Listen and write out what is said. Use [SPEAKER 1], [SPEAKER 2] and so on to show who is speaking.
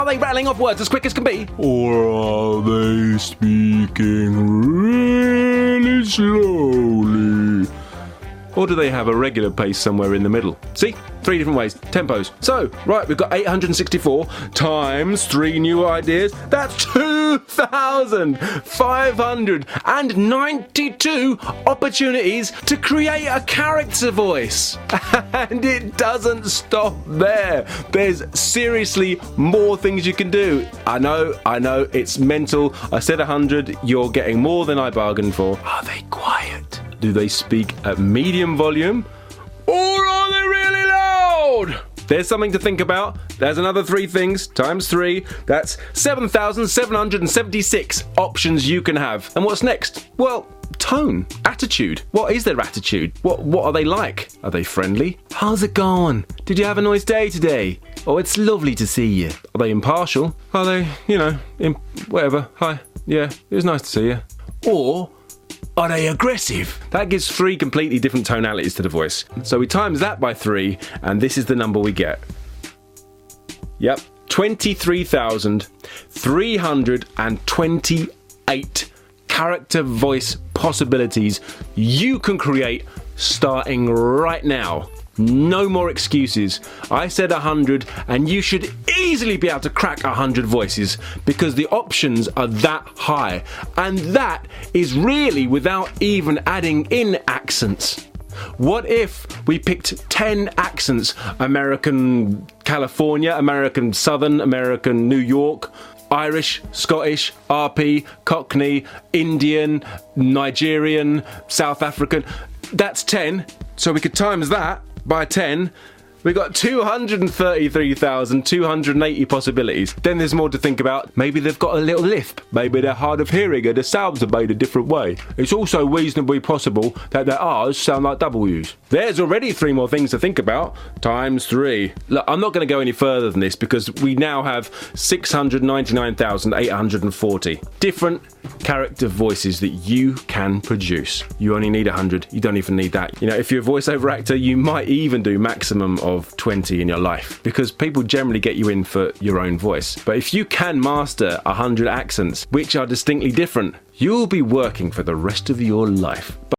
[SPEAKER 1] Are they rattling off words as quick as can be?
[SPEAKER 2] Or are they speaking really slowly?
[SPEAKER 1] Or do they have a regular pace somewhere in the middle? See? 3 different ways. Tempos. So, right, we've got 864 times 3 new ideas. That's 2,592 opportunities to create a character voice. And it doesn't stop there. There's seriously more things you can do. I know, it's mental. I said 100. You're getting more than I bargained for. Are they quiet? Do they speak at medium volume? Or are they really loud? There's something to think about. There's another 3 things times 3. That's 7,776 options you can have. And what's next? Well, tone, attitude. What is their attitude? What are they like? Are they friendly? How's it going? Did you have a nice day today? Oh, it's lovely to see you. Are they impartial? Are they, whatever. Hi. Yeah, it was nice to see you. Or are they aggressive? That gives 3 completely different tonalities to the voice. So we times that by 3, and this is the number we get. Yep, 23,328 character voice possibilities you can create starting right now. No more excuses. I said 100, and you should easily be able to crack 100 voices because the options are that high. And that is really without even adding in accents. What if we picked 10 accents? American California, American Southern, American New York, Irish, Scottish, RP, Cockney, Indian, Nigerian, South African. That's 10. So we could times that by 10. We got 233,280 possibilities. Then there's more to think about. Maybe they've got a little lisp. Maybe they're hard of hearing and the sounds are made a different way. It's also reasonably possible that their R's sound like W's. There's already 3 more things to think about. Times 3. Look, I'm not going to go any further than this because we now have 699,840 different character voices that you can produce. You only need 100. You don't even need that. If you're a voiceover actor, you might even do maximum of 20 in your life because people generally get you in for your own voice. But if you can master 100 accents, which are distinctly different, you'll be working for the rest of your life.